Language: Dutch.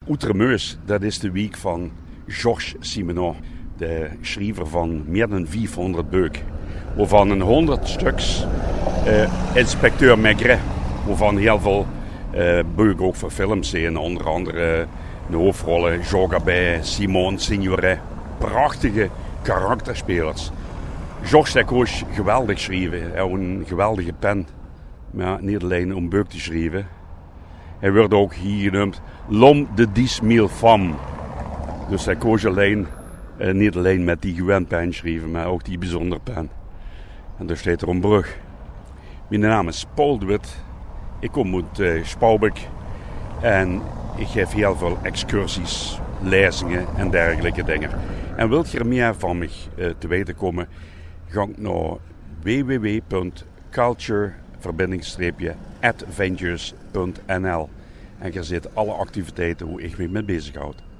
Outremeus, dat is de week van Georges Simenon, de schrijver van meer dan 500 boeken. Waarvan een 100 stuks Inspecteur Maigret, waarvan heel veel boeken ook voor films zijn. Onder andere de hoofdrollen Jean Gabin, Simone Signoret. Prachtige karakterspelers. Georges heeft ook geweldig geschreven. Hij had een geweldige pen. Maar niet alleen om boeken te schrijven. Hij wordt ook hier genoemd L'homme de 10.000 femmes. Dus hij koos alleen, niet alleen met die gewend pen schrijven, maar ook die bijzondere pen. En daar staat er een brug. Mijn naam is Paul de Wit. Ik kom uit Spouwbeek. En ik geef heel veel excursies, lezingen en dergelijke dingen. En wilt je er meer van mij te weten komen, ga naar www.culture-adventures.nl. En je ziet alle activiteiten hoe ik me mee bezighoud.